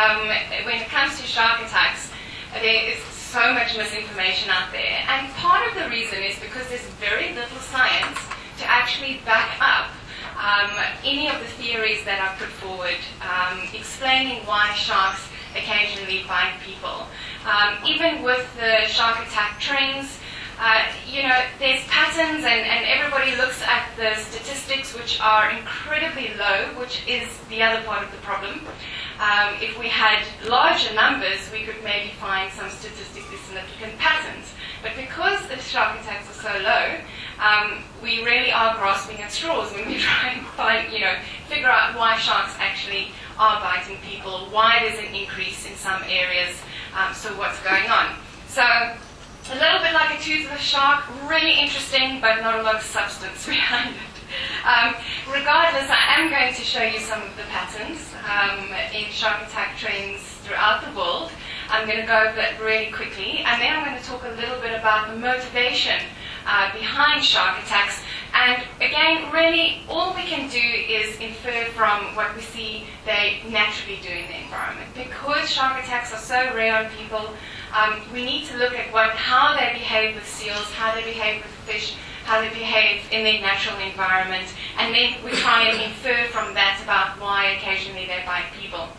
when it comes to shark attacks, there is so much misinformation out there. And part of the reason is because there's very little science to actually back up any of the theories that are put forward, explaining why sharks occasionally bite people. Even with the shark attack trends, there's patterns, and everybody looks at the statistics, which are incredibly low, which is the other part of the problem. If we had larger numbers, we could maybe find some statistically significant patterns. But because the shark attacks are so low, we really are grasping at straws when we try and figure out why sharks actually are biting people, why there's an increase in some areas, so what's going on. So a little bit like a toothless shark, really interesting, but not a lot of substance behind it. Regardless, I am going to show you some of the patterns in shark attack trends throughout the world. I'm going to go over that really quickly, and then I'm going to talk a little bit about the motivation behind shark attacks. And again, really, all we can do is infer from what we see they naturally do in the environment. Because shark attacks are so rare on people, we need to look at how they behave with seals, how they behave with fish, how they behave in their natural environment, and then we try and infer from that about why occasionally they bite people.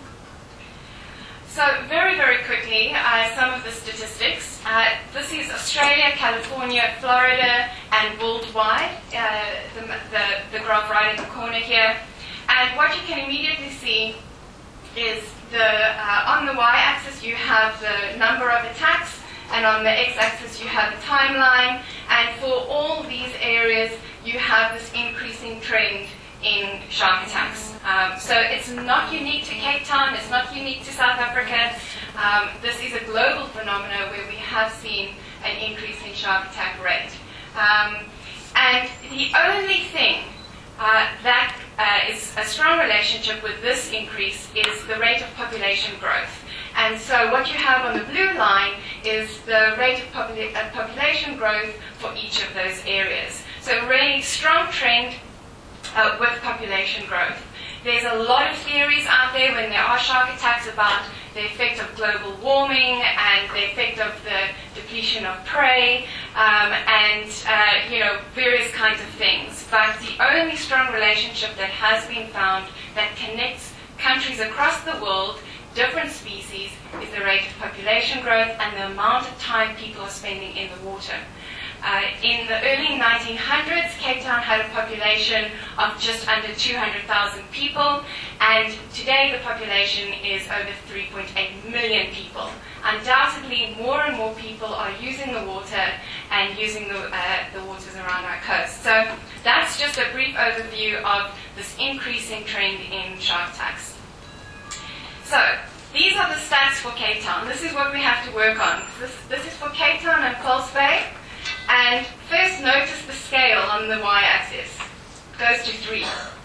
So very, very quickly, some of the statistics. This is Australia, California, Florida, and worldwide, the graph right in the corner here. And what you can immediately see is on the y-axis you have the number of attacks, and on the x-axis you have the timeline. And for all these areas, you have this increasing trend in shark attacks. So it's not unique to Cape Town, it's not unique to South Africa. This is a global phenomenon where we have seen an increase in shark attack rate. And the only thing that is a strong relationship with this increase is the rate of population growth. And so what you have on the blue line is the rate of population growth for each of those areas. So a really strong trend with population growth. There's a lot of theories out there when there are shark attacks about the effect of global warming and the effect of the depletion of prey and various kinds of things. But the only strong relationship that has been found that connects countries across the world, different species, is the rate of population growth and the amount of time people are spending in the water. In the early 1900s, Cape Town had a population of just under 200,000 people, and today the population is over 3.8 million people. Undoubtedly, more and more people are using the water and using the waters around our coast. So that's just a brief overview of this increasing trend in shark attacks. So these are the stats for Cape Town. This is what we have to work on. This is for Cape Town and False Bay. And first notice the scale on the y-axis. It goes to 3.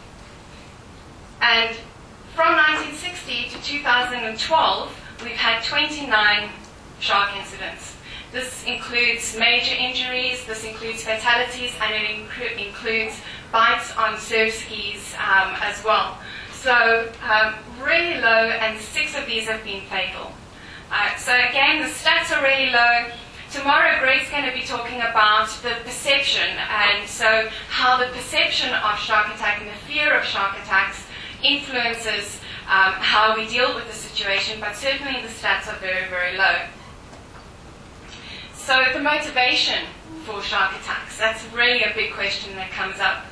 And from 1960 to 2012, we've had 29 shark incidents. This includes major injuries, this includes fatalities, and it includes bites on surf skis as well. So really low, and 6 of these have been fatal. So again, the stats are really low. Tomorrow, Greg's going to be talking about the perception, and so how the perception of shark attack and the fear of shark attacks influences how we deal with the situation, but certainly the stats are very, very low. So the motivation for shark attacks, that's really a big question that comes up.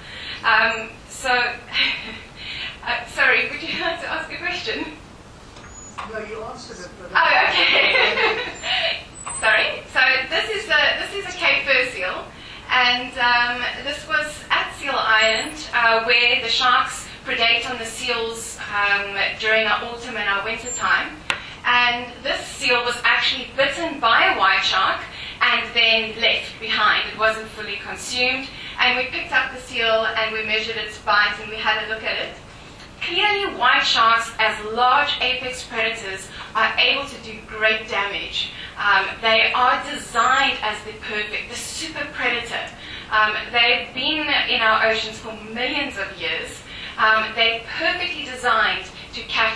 Sorry, would you like to ask a question? No, you answered it. But oh, okay. Sorry. So this is a Cape fur seal, and this was at Seal Island, where the sharks predate on the seals during our autumn and our winter time. And this seal was actually bitten by a white shark and then left behind. It wasn't fully consumed. And we picked up the seal and we measured its bite and we had a look at it. Clearly, white sharks, as large apex predators, are able to do great damage. They are designed as the super predator. They've been in our oceans for millions of years. They're perfectly designed to catch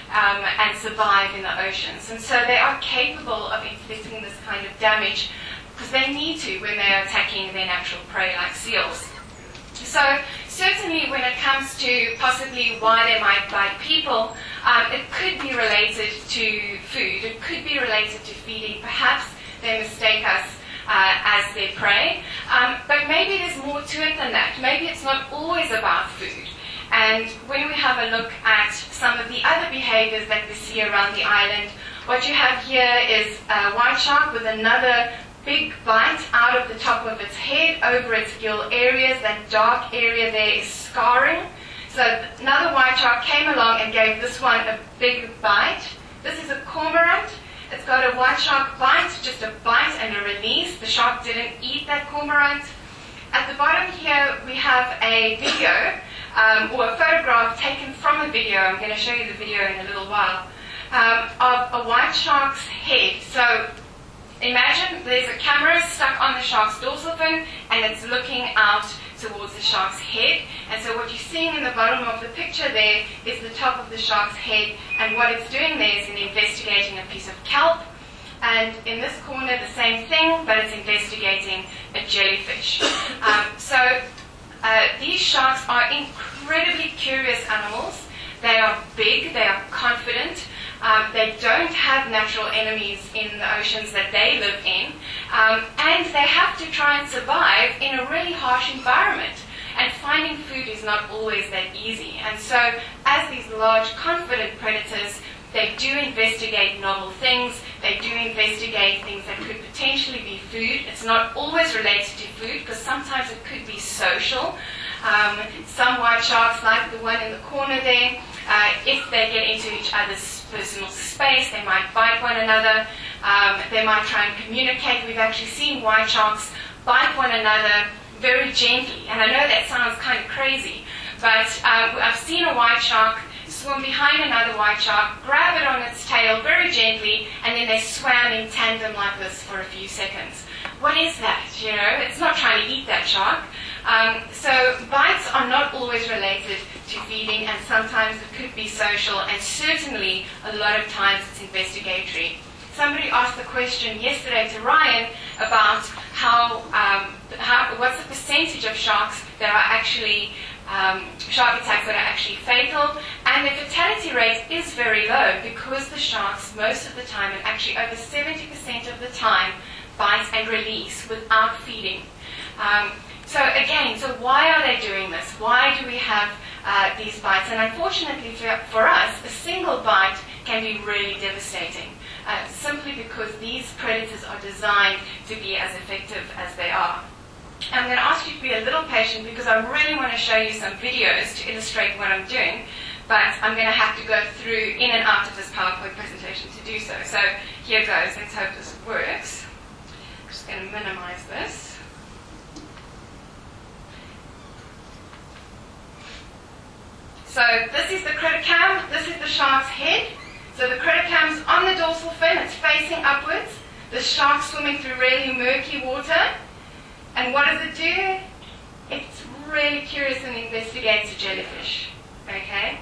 and survive in the oceans. And so they are capable of inflicting this kind of damage because they need to when they're attacking their natural prey like seals. So certainly when it comes to possibly why they might bite people, it could be related to food. It could be related to feeding. Perhaps they mistake us as their prey. But maybe there's more to it than that. Maybe it's not always about food. And when we have a look at some of the other behaviors that we see around the island, what you have here is a white shark with another big bite out of the top of its head over its gill areas. That dark area there is scarring. So another white shark came along and gave this one a big bite. This is a cormorant. It's got a white shark bite, just a bite and a release. The shark didn't eat that cormorant. At the bottom here we have a video or a photograph taken from a video. I'm going to show you the video in a little while, of a white shark's head. So imagine there's a camera stuck on the shark's dorsal fin and it's looking out towards the shark's head. And so what you're seeing in the bottom of the picture there is the top of the shark's head, and what it's doing there is investigating a piece of kelp. And in this corner the same thing, but it's investigating a jellyfish. These sharks are incredibly curious animals. They are big, they are confident. They don't have natural enemies in the oceans that they live in, and they have to try and survive in a really harsh environment. And finding food is not always that easy. And so, as these large, confident predators, they do investigate novel things. They do investigate things that could potentially be food. It's not always related to food, because sometimes it could be social. Some white sharks, like the one in the corner there, if they get into each other's personal space, they might bite one another. They might try and communicate. We've actually seen white sharks bite one another very gently. And I know that sounds kind of crazy, but I've seen a white shark swim behind another white shark, grab it on its tail very gently, and then they swam in tandem like this for a few seconds. What is that? You know, it's not trying to eat that shark. So bites are not always related to feeding, and sometimes it could be social, and certainly a lot of times it's investigatory. Somebody asked the question yesterday to Ryan about what's the percentage of sharks that are actually shark attacks that are actually fatal, and the fatality rate is very low because the sharks most of the time, and actually over 70% of the time, bite and release without feeding. So why are they doing this? Why do we have these bites? And unfortunately for us, a single bite can be really devastating, simply because these predators are designed to be as effective as they are. I'm going to ask you to be a little patient because I really want to show you some videos to illustrate what I'm doing, but I'm going to have to go through in and out of this PowerPoint presentation to do so. So here goes. Let's hope this works. I'm just going to minimize this. So this is the critter cam, this is the shark's head. So the critter cam's on the dorsal fin, it's facing upwards. The shark's swimming through really murky water. And what does it do? It's really curious and investigates a jellyfish. Okay?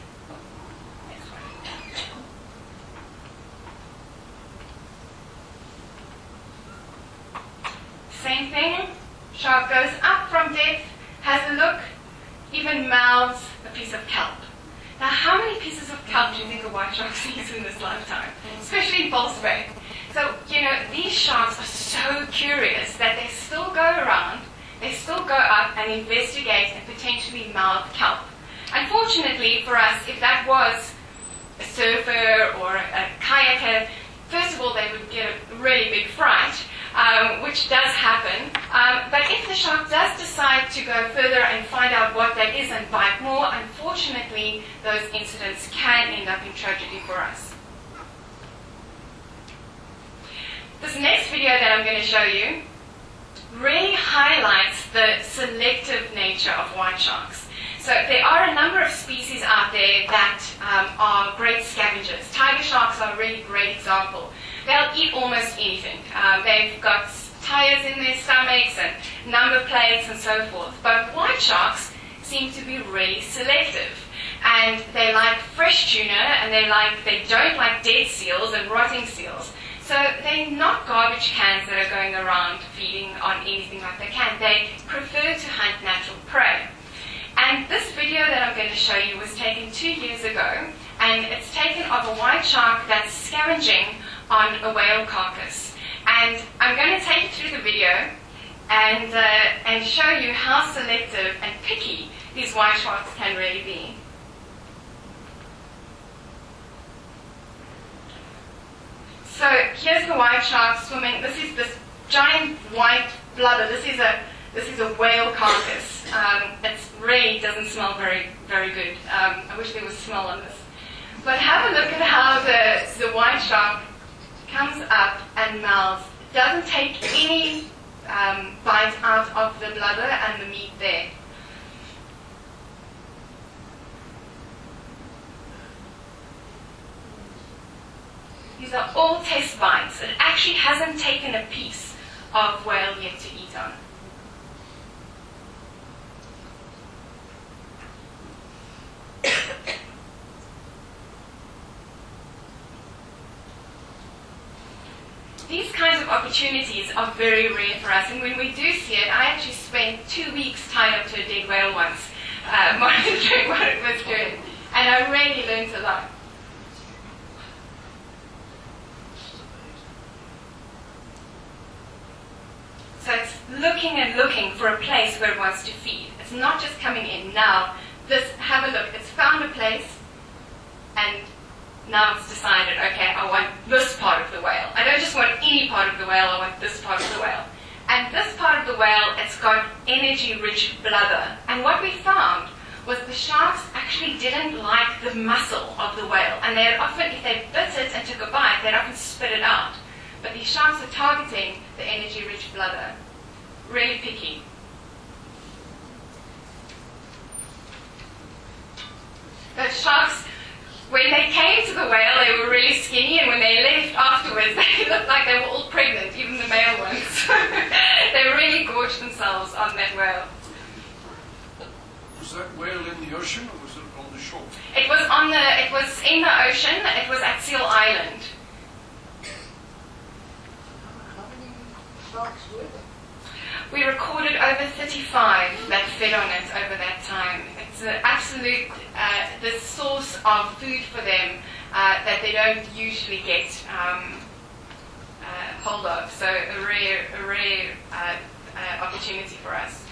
Same thing. Shark goes up from depth, has a look, even mouths a piece of kelp. Now, how many pieces of kelp do you think a white shark sees in this lifetime? Especially in False Bay. So, these sharks are so curious that they still go around, they still go up and investigate and potentially mouth kelp. Unfortunately for us, if that was a surfer or a kayaker, first of all, they would get a really big fright, which does happen. But if the shark does decide to go further and find out what that is and bite more, unfortunately, those incidents can end up in tragedy for us. This next video that I'm going to show you really highlights the selective nature of white sharks. So there are a number of species out there that are great scavengers. Tiger sharks are a really great example. They'll eat almost anything. They've got tires in their stomachs and number plates and so forth. But white sharks seem to be really selective. And they like fresh fresh tuna, and they don't like dead seals and rotting seals. So they're not garbage cans that are going around feeding on anything like they can. They prefer to hunt natural prey. And this video that I'm going to show you was taken 2 years ago, and it's taken of a white shark that's scavenging on a whale carcass. And I'm going to take you through the video and show you how selective and picky these white sharks can really be. So here's the white shark swimming. This is this giant white blubber. This is a whale carcass. It really doesn't smell very, very good. I wish there was smell on this. But have a look at how the white shark comes up and mouths. Doesn't take any bite out of the blubber and the meat there. These are all test bites. It actually hasn't taken a piece of whale yet to eat on. These kinds of opportunities are very rare for us, and when we do see it, I actually spent 2 weeks tied up to a dead whale once, monitoring what it was doing, and I really learned a lot. So it's looking and looking for a place where it wants to feed. It's not just coming in. Now, have a look. It's found a place, and now it's decided, okay, I want this part of the whale. I don't just want any part of the whale, I want this part of the whale. And this part of the whale, it's got energy-rich blubber. And what we found was the sharks actually didn't like the muscle of the whale. And they'd often, if they bit it and took a bite, they'd often spit it out. But these sharks are targeting the energy-rich blubber. Really picky. Those sharks, when they came to the whale, they were really skinny, and when they left afterwards, they looked like they were all pregnant, even the male ones. They really gorged themselves on that whale. Was that whale in the ocean, or was it on the shore? It was in the ocean. It was at Seal Island. How many sharks were there? We recorded over 35 that fed on it over that time. It's an absolute, the source of food for them that they don't usually get hold of. So a rare opportunity for us.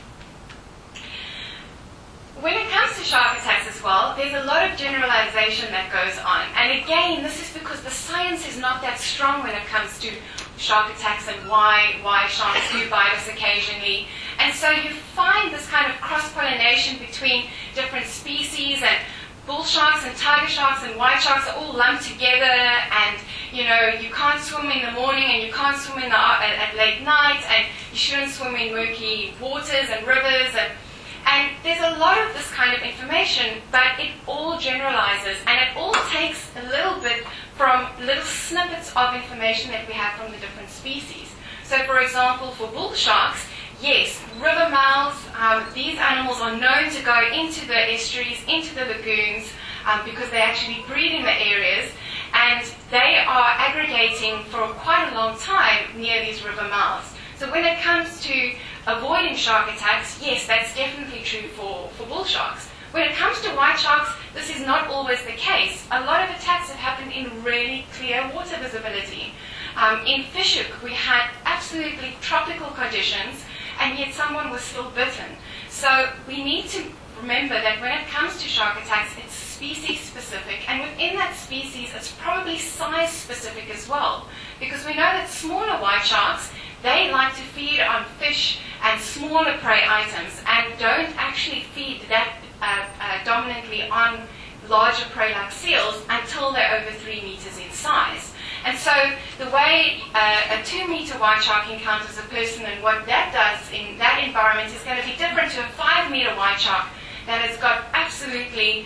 When it comes to shark attacks as well, there's a lot of generalization that goes on. And again, this is because the science is not that strong when it comes to shark attacks and why sharks do bite us occasionally. And so you find this kind of cross-pollination between different species, and bull sharks and tiger sharks and white sharks are all lumped together, and you can't swim in the morning and you can't swim at late night, and you shouldn't swim in murky waters and rivers, and there's a lot of this kind of information, but it all generalizes, and it all takes a little bit from little snippets of information that we have from the different species. So for example, for bull sharks, yes, river mouths, these animals are known to go into the estuaries, into the lagoons, because they actually breed in the areas, and they are aggregating for quite a long time near these river mouths. So when it comes to avoiding shark attacks, yes, that's definitely true for bull sharks. When it comes to white sharks, this is not always the case. A lot of attacks have happened in really clear water visibility. In Fish-Hoek, we had absolutely tropical conditions, and yet someone was still bitten. So we need to remember that when it comes to shark attacks, it's species specific, and within that species, it's probably size specific as well. Because we know that smaller white sharks, they like to feed on fish and smaller prey items, and don't actually feed that dominantly on larger prey like seals until they're over 3 meters in size. And so the way a 2-meter white shark encounters a person and what that does in that environment is going to be different to a 5-meter white shark that has got absolutely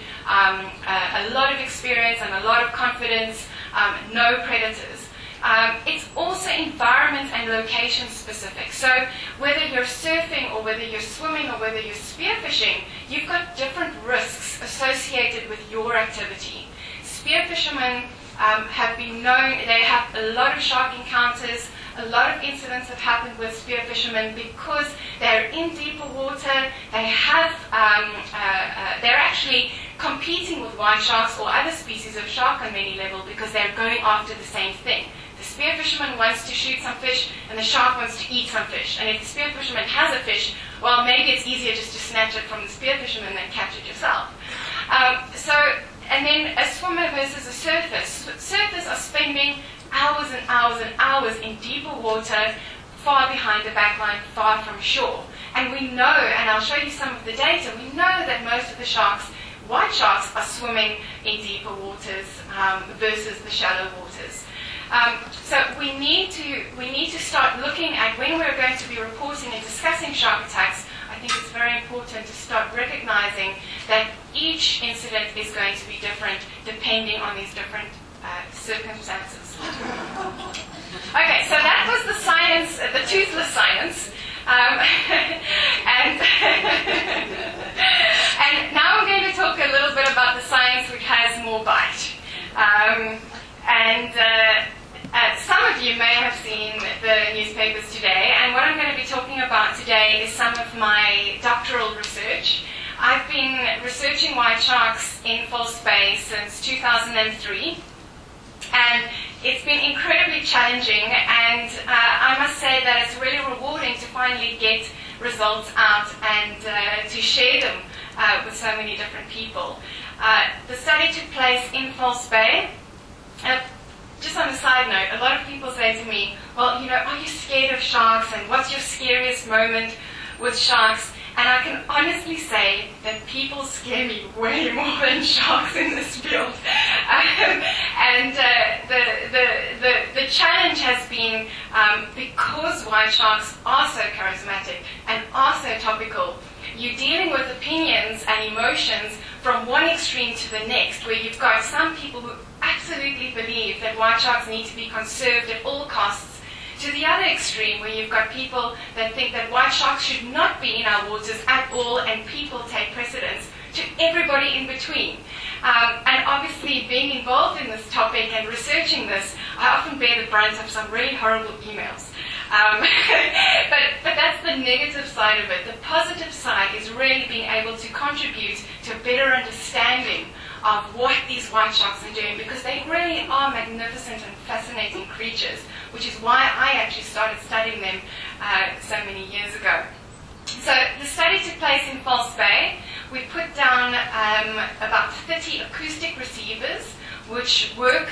a lot of experience and a lot of confidence, no predators. It's also environment and location specific. So whether you're surfing or whether you're swimming or whether you're spearfishing, you've got different risks associated with your activity. spear fishermen have been known, they have a lot of shark encounters. A lot of incidents have happened with spear fishermen because they're in deeper water. They have, they're actually competing with white sharks or other species of shark on many levels because they're going after the same thing. The spear fisherman wants to shoot some fish, and the shark wants to eat some fish. And if the spear fisherman has a fish, well, maybe it's easier just to snatch it from the spear fisherman than catch it yourself. And then a swimmer versus a surfer. Surfers are spending hours and hours and hours in deeper water, far behind the backline, far from shore. And we know, and I'll show you some of the data, we know that most of the sharks, white sharks, are swimming in deeper waters versus the shallow waters. So we need to start looking at when we're going to be reporting and discussing shark attacks. I think it's very important to start recognizing that each incident is going to be different depending on these different circumstances. Okay, so that was the science, the toothless science. And now I'm going to talk a little bit about the science which has more bite. Some of you may have seen the newspapers today, and what I'm going to be talking about today is some of my doctoral research. I've been researching white sharks in False Bay since 2003, and it's been incredibly challenging, and I must say that it's really rewarding to finally get results out and to share them with so many different people. The study took place in False Bay. Just on a side note, a lot of people say to me, well, you know, are you scared of sharks, and what's your scariest moment with sharks? And I can honestly say that people scare me way more than sharks in this field. The challenge has been because white sharks are so charismatic and are so topical, you're dealing with opinions and emotions from one extreme to the next, where you've got some people who absolutely believe that white sharks need to be conserved at all costs, to the other extreme, where you've got people that think that white sharks should not be in our waters at all, and people take precedence, to everybody in between. And obviously, being involved in this topic and researching this, I often bear the brunt of some really horrible emails. But that's the negative side of it. The positive side is really being able to contribute to a better understanding of what these white sharks are doing, because they really are magnificent and fascinating creatures, which is why I actually started studying them so many years ago. So the study took place in False Bay. We put down about 30 acoustic receivers, which work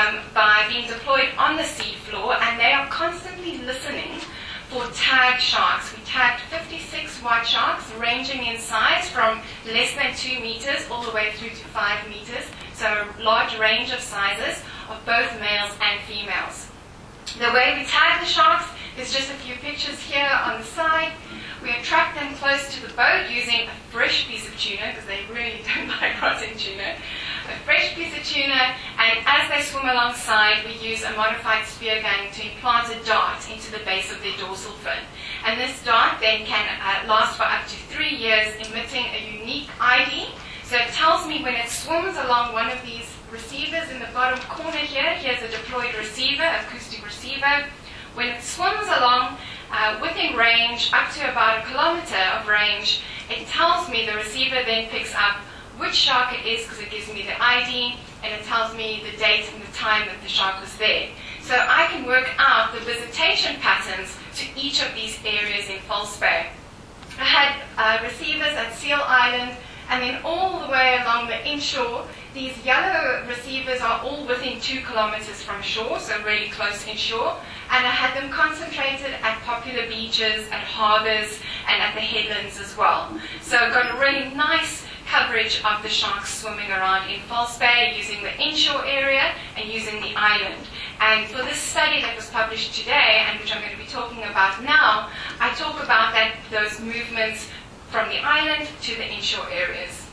by being deployed on the seafloor, and they are constantly listening for tagged sharks. We tagged 56 white sharks, ranging in size from less than 2 meters all the way through to 5 meters, so a large range of sizes of both males and females. The way we tag the sharks, there's just a few pictures here on the side. We attract them close to the boat using a fresh piece of tuna, because they really don't like rotten tuna. A fresh piece of tuna, and as they swim alongside, we use a modified spear gun to implant a dart into the base of their dorsal fin. And this dart then can last for up to 3 years, emitting a unique ID. So it tells me when it swims along one of these receivers in the bottom corner here. Here's a deployed receiver, acoustic receiver. When it swims along within range, up to about 1 kilometer of range, it tells me, the receiver then picks up which shark it is, because it gives me the ID, and it tells me the date and the time that the shark was there. So I can work out the visitation patterns to each of these areas in False Bay. I had receivers at Seal Island, and then all the way along the inshore. These yellow receivers are all within 2 kilometers from shore, so really close inshore. And I had them concentrated at popular beaches, at harbors, and at the headlands as well. So I've got a really nice coverage of the sharks swimming around in False Bay, using the inshore area and using the island. And for this study that was published today, and which I'm going to be talking about now, I talk about those movements from the island to the inshore areas.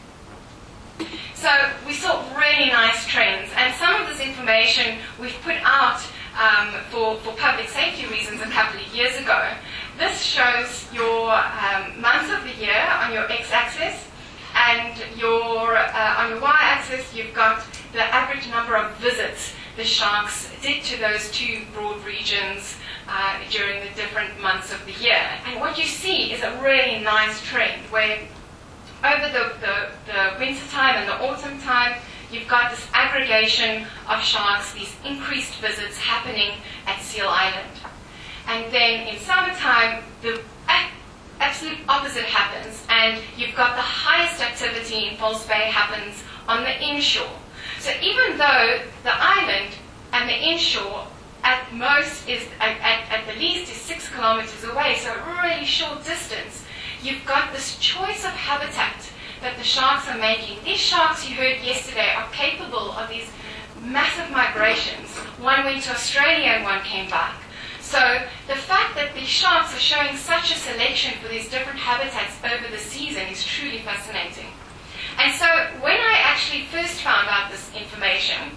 So we saw really nice trends, and some of this information we've put out for public safety reasons a couple of years ago. This shows your months of the year on your x-axis, and on your y-axis you've got the number of visits the sharks did to those two broad regions during the different months of the year. And what you see is a really nice trend where over the winter time and the autumn time, you've got this aggregation of sharks, these increased visits happening at Seal Island. And then in summertime, the absolute opposite happens, and you've got the highest activity in False Bay happens on the inshore. So even though the island and the inshore at most is, at the least, is 6 kilometers away, so a really short distance, you've got this choice of habitat that the sharks are making. These sharks you heard yesterday are capable of these massive migrations. One went to Australia and one came back. So the fact that these sharks are showing such a selection for these different habitats over the season is truly fascinating. And so when I actually first found out this information,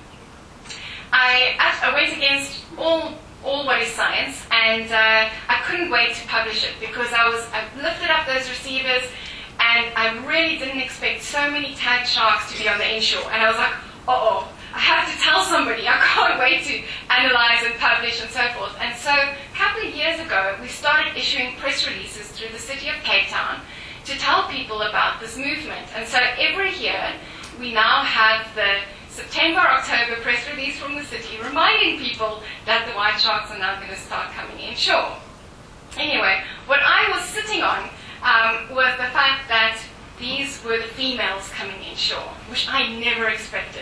I went against all what is science, and I couldn't wait to publish it because I lifted up those receivers, and I really didn't expect so many tagged sharks to be on the inshore. And I was like, uh-oh, I have to tell somebody. I can't wait to analyze and publish and so forth. And so a couple of years ago, we started issuing press releases through the city of Cape Town to tell people about this movement. And so every year, we now have the September-October press release from the city reminding people that the white sharks are now going to start coming inshore. Anyway, what I was sitting on was the fact that these were the females coming inshore, which I never expected.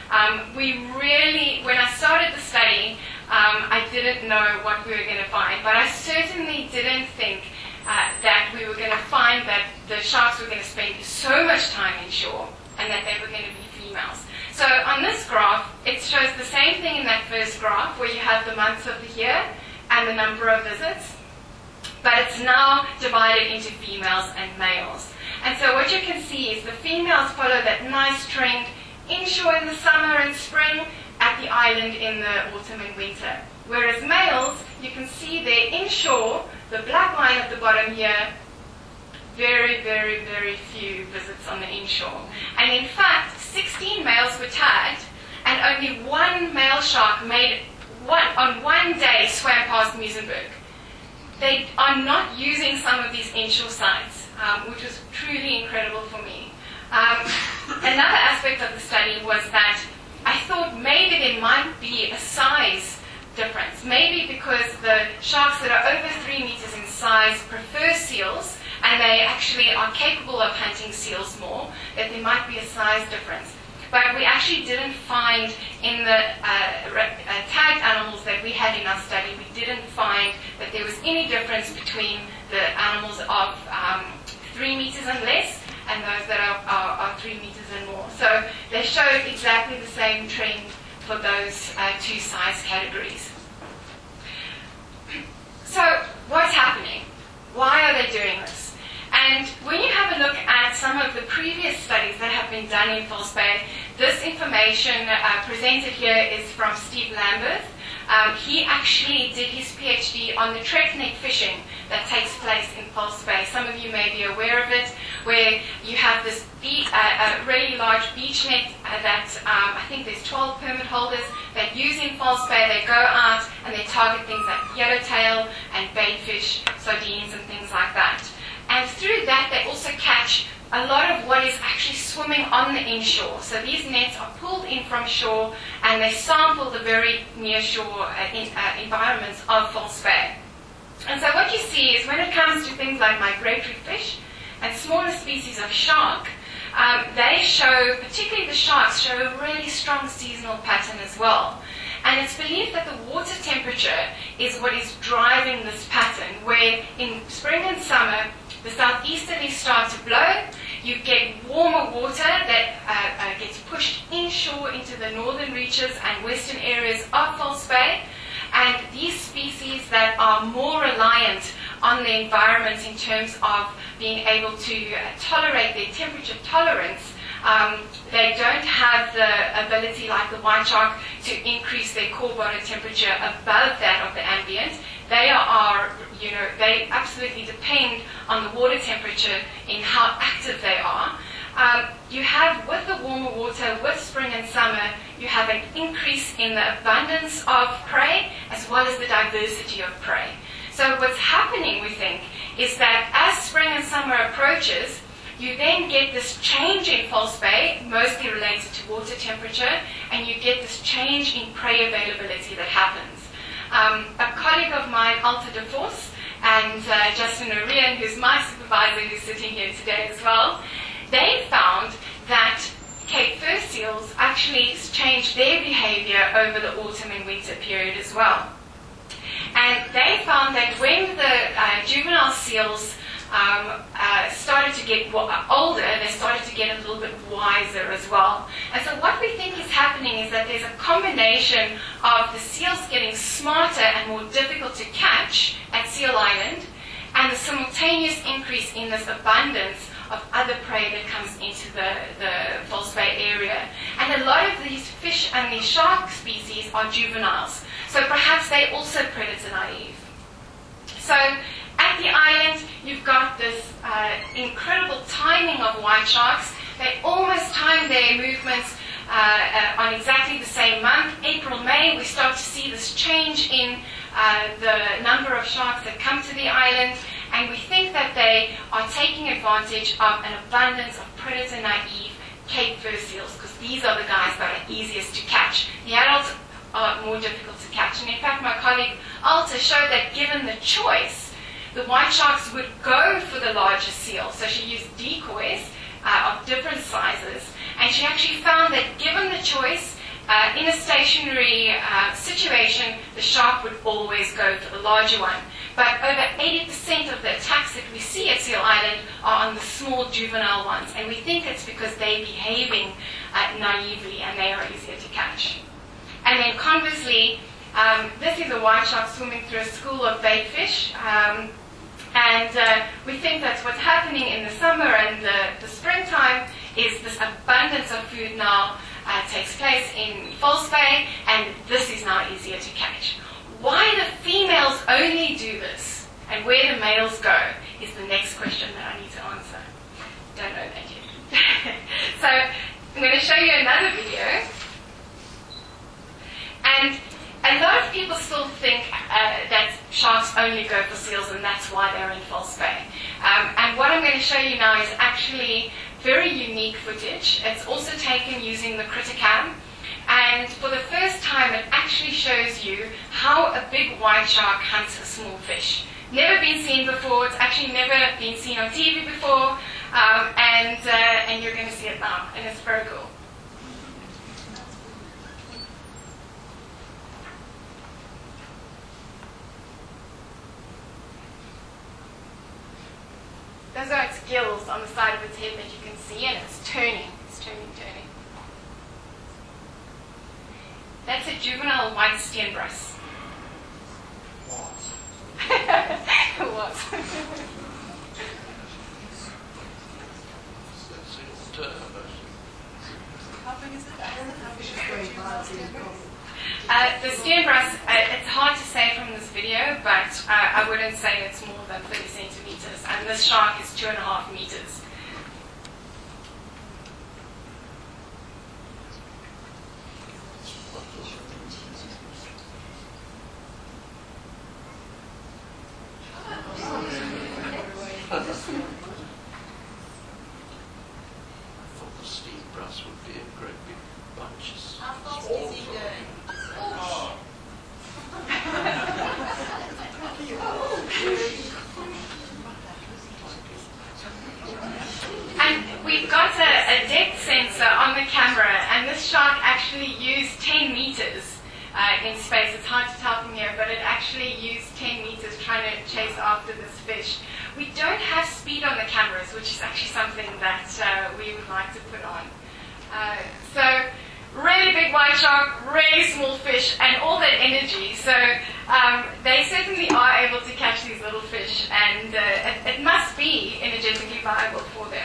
When I started the study, I didn't know what we were going to find, but I certainly didn't think that we were going to find that the sharks were going to spend so much time inshore and that they were going to be females. So on this graph, it shows the same thing in that first graph where you have the months of the year and the number of visits, but it's now divided into females and males. And so what you can see is the females follow that nice trend inshore in the summer and spring, at the island in the autumn and winter. Whereas males, you can see there inshore, the black line at the bottom here, very, very, very few visits on the inshore. And in fact, 16 males were tagged, and only one male shark on one day swam past Muizenberg. They are not using some of these inshore sites, which was truly incredible for me. Another aspect of the study was that I thought maybe there might be a size difference. Maybe because the sharks that are over 3 meters in size prefer seals, and they actually are capable of hunting seals more, that there might be a size difference. But we actually didn't find in the tagged animals that we had in our study, we didn't find that there was any difference between the animals of 3 meters and less and those that are 3 meters and more. So they showed exactly the same trend for those two size categories. So what's happening? Why are they doing this? And when you have a look at some of the previous studies that have been done in False Bay, this information presented here is from Steve Lambeth. He actually did his PhD on the trek net fishing that takes place in False Bay. Some of you may be aware of it, where you have this a really large beach net that I think there's 12 permit holders that use in False Bay. They go out and they target things like yellowtail and baitfish, sardines and things like that. And through that, they also catch a lot of what is actually swimming on the inshore. So these nets are pulled in from shore, and they sample the very near-shore environments of False Bay. And so what you see is when it comes to things like migratory fish and smaller species of shark, they show, particularly the sharks, show a really strong seasonal pattern as well. And it's believed that the water temperature is what is driving this pattern, where in spring and summer, the southeasterlies start to blow. You get warmer water that gets pushed inshore into the northern reaches and western areas of False Bay. And these species that are more reliant on the environment in terms of being able to tolerate their temperature tolerance, they don't have the ability, like the white shark, to increase their core body temperature above that of the ambient. They absolutely depend on the water temperature in how active they are. you have, with the warmer water, with spring and summer, you have an increase in the abundance of prey as well as the diversity of prey. So what's happening, we think, is that as spring and summer approaches, you then get this change in False Bay, mostly related to water temperature, and you get this change in prey availability that happens. A colleague of mine, Alta de Vos, and Justin Orion, who's my supervisor, who's sitting here today as well, they found that Cape fur seals actually change their behavior over the autumn and winter period as well. And they found that when the juvenile seals started to get older, they started to get a little bit wiser as well. And so what we think is happening is that there's a combination of the seals getting smarter and more difficult to catch at Seal Island, and the simultaneous increase in this abundance of other prey that comes into the False Bay area. And a lot of these fish and these shark species are juveniles, so perhaps they're also predator naive. So at the island, you've got this incredible timing of white sharks. They almost time their movements on exactly the same month. April, May, we start to see this change in the number of sharks that come to the island, and we think that they are taking advantage of an abundance of predator-naive Cape fur seals, because these are the guys that are easiest to catch. The adults are more difficult to catch. And in fact, my colleague Alta showed that given the choice, the white sharks would go for the larger seal. So she used decoys of different sizes, and she actually found that given the choice, in a stationary situation, the shark would always go for the larger one. But over 80% of the attacks that we see at Seal Island are on the small juvenile ones, and we think it's because they're behaving naively and they are easier to catch. And then conversely, this is a white shark swimming through a school of bait fish. And we think that's what's happening in the summer and the springtime is this abundance of food now takes place in False Bay, and this is now easier to catch. Why the females only do this and where the males go is the next question that I need to answer. Don't know that yet. So I'm going to show you another video. And a lot of people still think that sharks only go for seals and that's why they're in False Bay. And what I'm going to show you now is actually very unique footage. It's also taken using the Criticam. And for the first time, it actually shows you how a big white shark hunts a small fish. Never been seen before. It's actually never been seen on TV before. And you're going to see it now. And it's very cool. Those are its gills on the side of its head that you can see, and it's turning. It's turning. That's a juvenile white steenbras. What? How big is it? How big is the steenbras, it's hard to say from this video, but I wouldn't say it's more than 30 centimeters. And this shark is 2.5 meters. In space. It's hard to tell from here, but it actually used 10 meters trying to chase after this fish. We don't have speed on the cameras, which is actually something that we would like to put on. So really big white shark, really small fish, and all that energy. So they certainly are able to catch these little fish, and it must be energetically viable for them.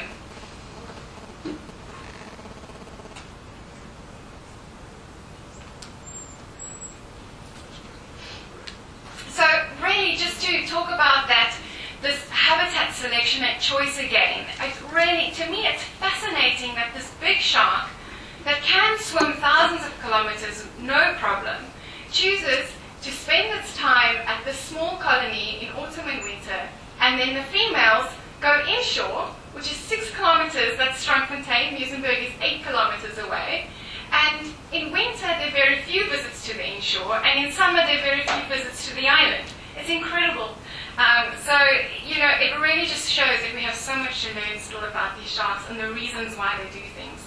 So really, just to talk about that, this habitat selection and choice again, it's really, to me, it's fascinating that this big shark that can swim thousands of kilometers, no problem, chooses to spend its time at this small colony in autumn and winter, and then the females go inshore, which is 6 kilometers, that's Strandfontein, Muizenberg is 8 kilometers away, and in winter there are very few visits to the inshore, and in summer there are very few visits to the island. It's incredible. So, it really just shows that we have so much to learn still about these sharks and the reasons why they do things.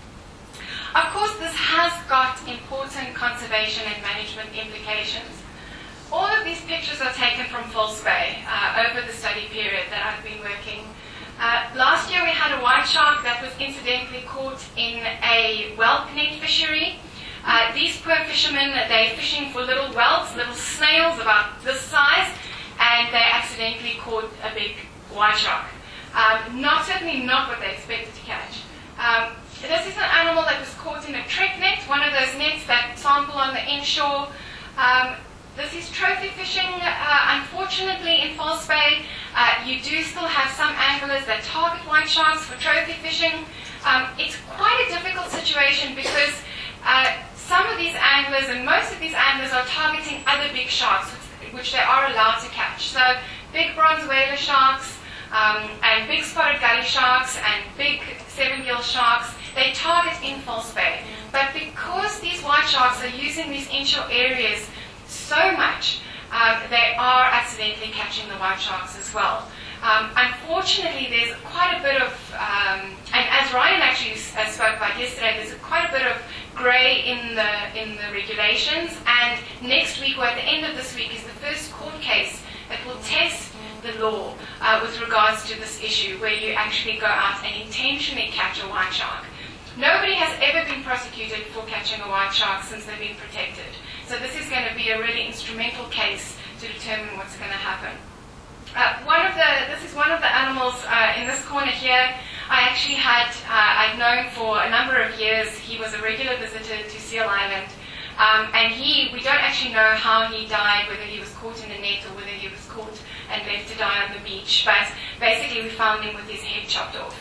Of course, this has got important conservation and management implications. All of these pictures are taken from False Bay over the study period that I've been working. Last year we had a white shark that was incidentally caught in a whelk net fishery. These poor fishermen, they're fishing for little whelks, little snails about this size, and they accidentally caught a big white shark. Certainly not what they expected to catch. This is an animal that was caught in a trek net, one of those nets that sample on the inshore. This is trophy fishing. Unfortunately, in False Bay, you do still have some anglers that target white sharks for trophy fishing. It's quite a difficult situation because some of these anglers, and most of these anglers, are targeting other big sharks, which they are allowed to catch. So big bronze whaler sharks, and big spotted gully sharks, and big seven-gill sharks, they target in False Bay. But because these white sharks are using these inshore areas so much, they are accidentally catching the white sharks as well. Unfortunately, there's quite a bit of, and as Ryan actually spoke about yesterday, there's quite a bit of grey in the regulations, and next week, or at the end of this week, is the first court case that will test the law with regards to this issue, where you actually go out and intentionally catch a white shark. Nobody has ever been prosecuted for catching a white shark since they've been protected. So this is going to be a really instrumental case to determine what's going to happen. This is one of the animals in this corner here. I actually I'd known for a number of years. He was a regular visitor to Seal Island. And we don't actually know how he died, whether he was caught in a net or whether he was caught and left to die on the beach. But basically we found him with his head chopped off.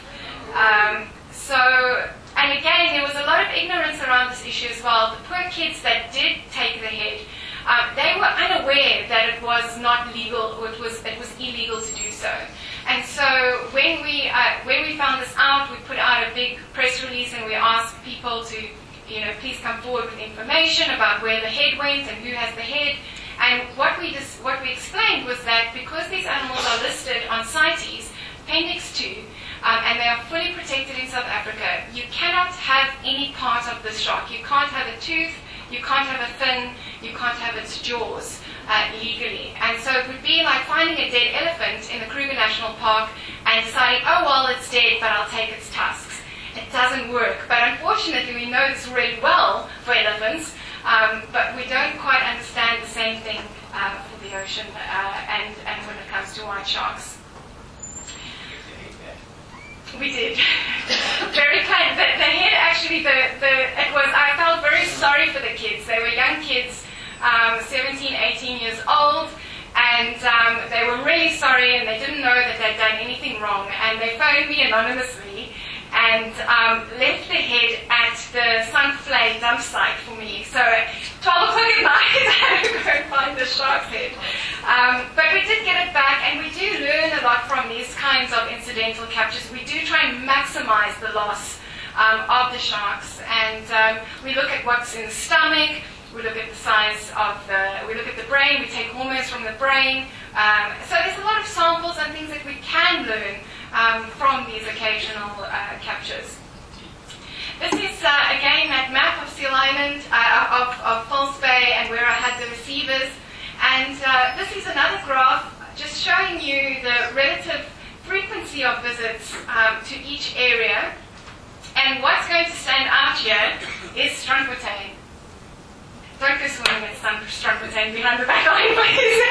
And again, there was a lot of ignorance around this issue as well. The poor kids that did take the head, they were unaware that it was not legal, or it was illegal to do so. And so when we found this out, we put out a big press release and we asked people to, please come forward with information about where the head went and who has the head. And what we explained was that because these animals are listed on CITES, Appendix 2, and they are fully protected in South Africa, you cannot have any part of this shark. You can't have a tooth, you can't have a fin, you can't have its jaws legally. And so it would be like finding a dead elephant in the Kruger National Park and deciding, oh well, it's dead, but I'll take its tusks. It doesn't work. But unfortunately, we know this really well for elephants, but we don't quite understand the same thing for the ocean and when it comes to white sharks. We did. Very kind. The head actually, I felt very sorry for the kids. They were young kids, 17, 18 years old, and they were really sorry and they didn't know that they'd done anything wrong. And they phoned me anonymously and left the head at the Sunflay dump site for me. So at 12 o'clock at night, I had to go and find the shark's head. But we did get it back, and we do learn a lot from these kinds of incidental captures. We do try and maximize the loss of the sharks, and we look at what's in the stomach, we look at the size of we look at the brain, we take hormones from the brain. So there's a lot of samples and things that we can learn from these occasional captures. This is, again, that map of Seal Island, of False Bay, and where I had the receivers. And this is another graph just showing you the relative frequency of visits to each area. And what's going to stand out here is Strandfontein. Don't go swimming at Strandfontein behind the back line, please.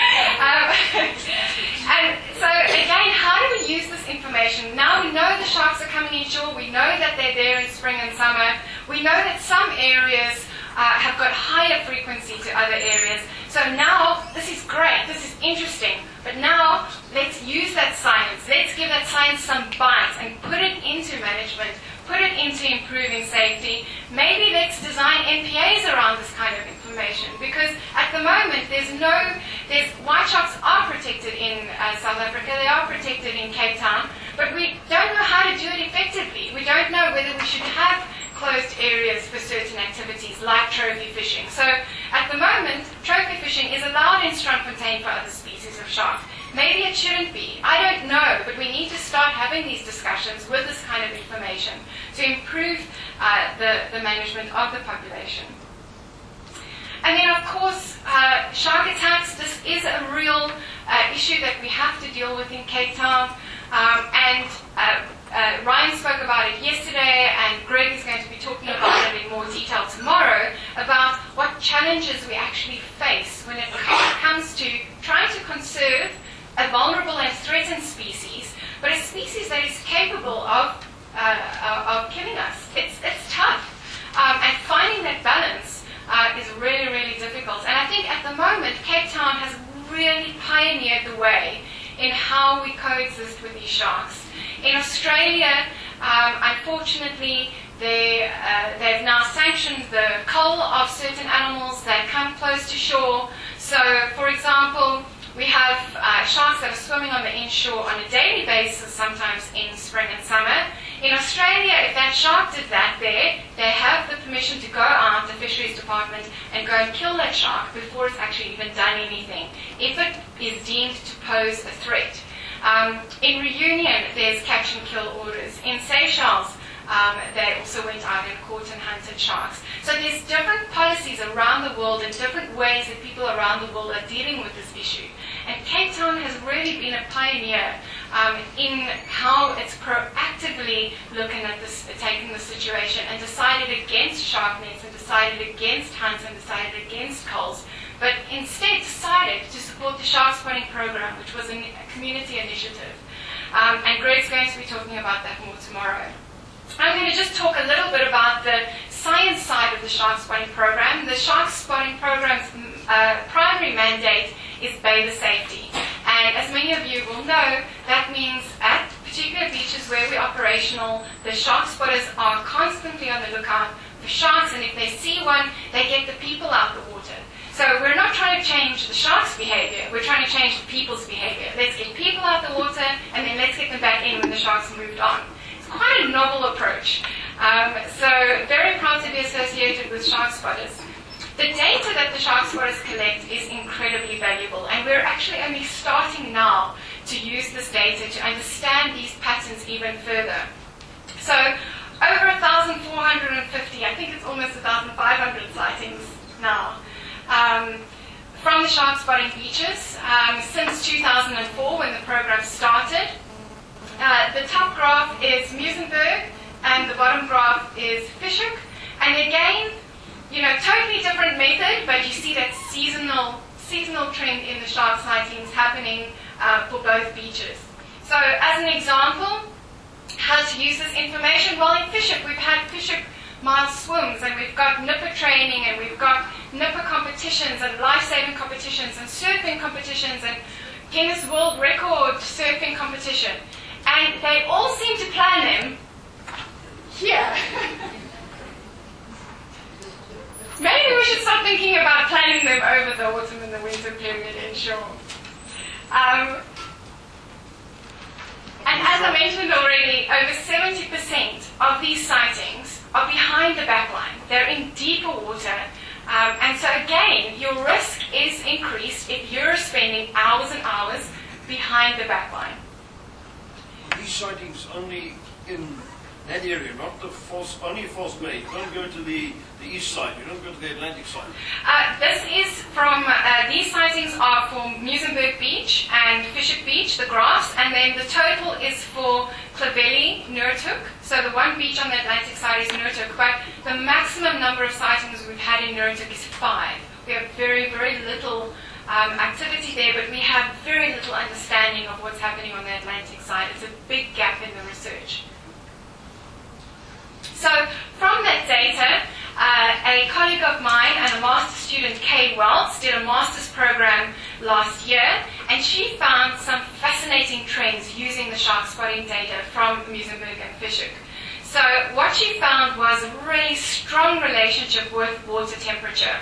And so, again, how do we use this information? Now we know the sharks are coming inshore. We know that they're there in spring and summer. We know that some areas have got higher frequency to other areas. So now, this is great, this is interesting, but now let's use that science, let's give that science some bite and put it into management, put it into improving safety. Maybe let's design NPAs around this kind of information, because at the moment white sharks are protected in South Africa, they are protected in Cape Town, but we don't know how to do it effectively. We don't know whether we should have closed areas for certain activities like trophy fishing. So at the moment, trophy fishing is allowed in Strandfontein for other species of shark. Maybe it shouldn't be. I don't know, but we need to start having these discussions with this kind of information to improve the management of the population. And then, of course, shark attacks. This is a real issue that we have to deal with in Cape Town. Ryan spoke about it yesterday, and Greg is going to be talking about it in more detail tomorrow, about what challenges we actually face when it comes to trying to conserve a vulnerable and threatened species, but a species that is capable of killing us. It's tough. And finding that balance is really, really difficult. And I think at the moment, Cape Town has really pioneered the way in how we coexist with these sharks. In Australia, unfortunately, they've now sanctioned the cull of certain animals that come close to shore. So, for example, we have sharks that are swimming on the inshore on a daily basis, sometimes in spring and summer. In Australia, if that shark did that there, they have the permission to go out, the fisheries department, and go and kill that shark before it's actually even done anything, if it is deemed to pose a threat. In Reunion, there's catch and kill orders. In Seychelles, they also went out and caught and hunted sharks. So there's different policies around the world and different ways that people around the world are dealing with this issue. And Cape Town has really been a pioneer in how it's proactively looking at this, taking the situation, and decided against shark nets, and decided against hunts, and decided against culls, but instead decided to support the shark spotting program, which was a community initiative. And Greg's going to be talking about that more tomorrow. I'm going to just talk a little bit about the science side of the shark spotting program. The shark spotting program's primary mandate is bather safety. And as many of you will know, that means at particular beaches where we're operational, the shark spotters are constantly on the lookout for sharks, and if they see one, they get the people out the water. So we're not trying to change the shark's behavior, we're trying to change the people's behavior. Let's get people out the water, and then let's get them back in when the sharks have moved on. It's quite a novel approach. So very proud to be associated with shark spotters. The data that the shark spotters collect is incredibly valuable, and we're actually only starting now to use this data to understand these patterns even further. So over 1,450, I think it's almost 1,500 sightings now from the shark spotting beaches since 2004 when the program started. The top graph is Muizenberg and the bottom graph is Fischhoek. And again, you know, totally different method, but you see that seasonal trend in the shark sightings happening for both beaches. So as an example, how to use this information? Well, in Fischhoek, we've had Fischhoek mile swims, and we've got nipper training, and we've got nipper competitions, and life-saving competitions, and surfing competitions, and Guinness World Record surfing competition. And they all seem to plan them here. Maybe we should stop thinking about planning them over the autumn and the winter period inshore. And as I mentioned already, over 70% of these sightings are behind the backline. They're in deeper water. And so again, your risk is increased if you're spending hours and hours behind the backline. These sightings only in that area, not the only False Bay. You don't go to the east side, you don't go to the Atlantic side. This is from, these sightings are for Muizenberg Beach and Fischhoek Beach, the graphs, and then the total is for Clovelly, Noordhoek. So the one beach on the Atlantic side is Noordhoek, but the maximum number of sightings we've had in Noordhoek is 5. We have very, very little activity there, but we have very little understanding of what's happening on the Atlantic side. It's a big gap in the research. So from that data, a colleague of mine Emily Wells did a master's program last year, and she found some fascinating trends using the shark spotting data from Muizenberg and Fish Hoek. So what she found was a really strong relationship with water temperature.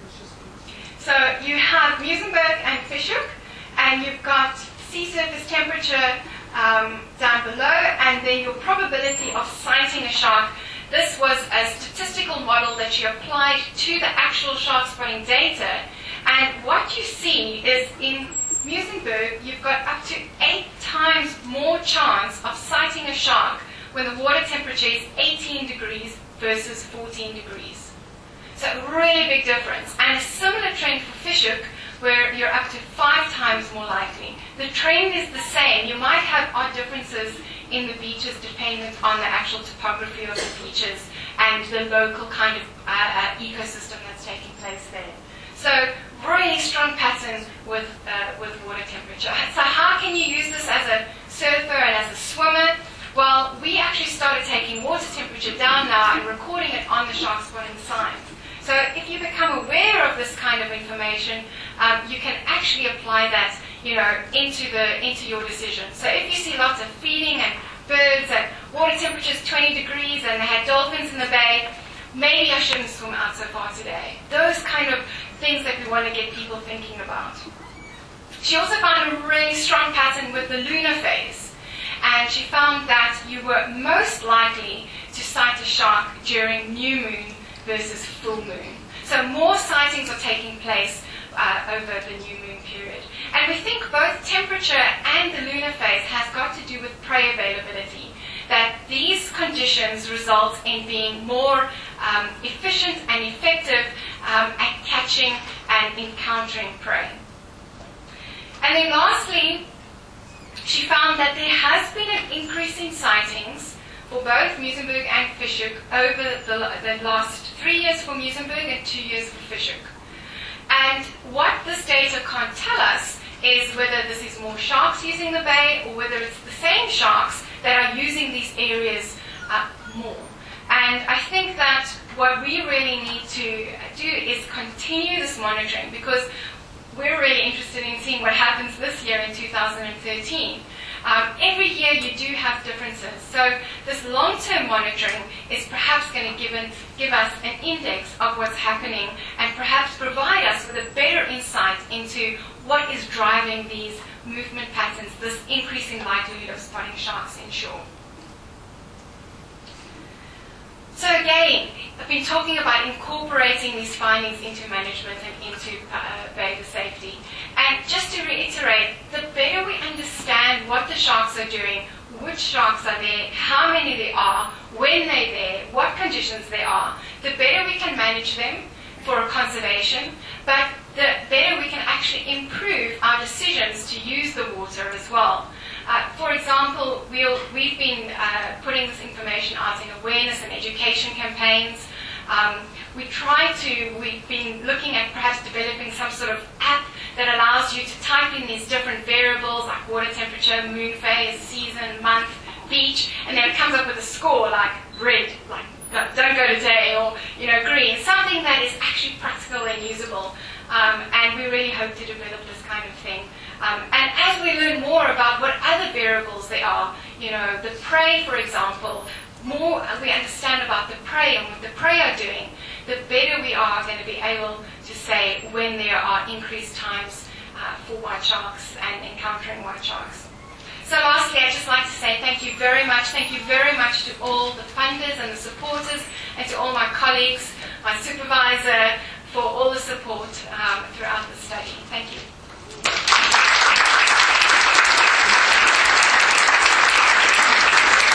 So you have Muizenberg and Fish Hoek, and you've got sea surface temperature down below, and then your probability of sighting a shark. This was a statistical model that you applied to the actual shark spotting data, and what you see is in Muizenberg, you've got up to 8 times more chance of sighting a shark when the water temperature is 18 degrees versus 14 degrees. So a really big difference. And a similar trend for Fish Hoek, where you're up to 5 times more likely. The trend is the same. You might have odd differences in the beaches dependent on the actual topography of the beaches and the local kind of ecosystem that's taking place there. So really strong pattern with water temperature. So how can you use this as a surfer and as a swimmer? Well, we actually started taking water temperature down now and recording it on the shark spotting signs. So if you become aware of this kind of information, you can actually apply that, into your decision. So if you see lots of feeding and birds and water temperature is 20 degrees and they had dolphins in the bay, maybe I shouldn't swim out so far today. Those kind of things that we want to get people thinking about. She also found a really strong pattern with the lunar phase. And she found that you were most likely to sight a shark during new moon versus full moon. So more sightings are taking place over the new moon period. And we think both temperature and the lunar phase has got to do with prey availability, that these conditions result in being more efficient and effective at catching and encountering prey. And then lastly, she found that there has been an increase in sightings for both Muizenberg and Fish Hoek over the last 3 years for Muizenberg and 2 years for Fish Hoek. And what this data can't tell us is whether this is more sharks using the bay or whether it's the same sharks that are using these areas more. And I think that what we really need to do is continue this monitoring, because we're really interested in seeing what happens this year in 2013. Every year you do have differences. So this long-term monitoring is perhaps going to give us an index of what's happening and perhaps provide us with a better insight into what is driving these movement patterns, this increasing likelihood of spotting sharks inshore. So again, I've been talking about incorporating these findings into management and into behavior safety. And just to reiterate, the better we understand what the sharks are doing, which sharks are there, how many there are, when they're there, what conditions they are, the better we can manage them for conservation, but the better we can actually improve our decisions to use the water as well. For example, we've been putting this information out in awareness and education campaigns. We've been looking at perhaps developing some sort of app that allows you to type in these different variables like water temperature, moon phase, season, month, beach, and then it comes up with a score like red, like don't go today, or green, something that is actually practical and usable. And we really hope to develop this kind of thing. And as we learn more about what other variables there are, the prey, for example, more we understand about the prey and what the prey are doing, the better we are going to be able to say when there are increased times for white sharks and encountering white sharks. So lastly, I'd just like to say thank you very much. Thank you very much to all the funders and the supporters, and to all my colleagues, my supervisor, for all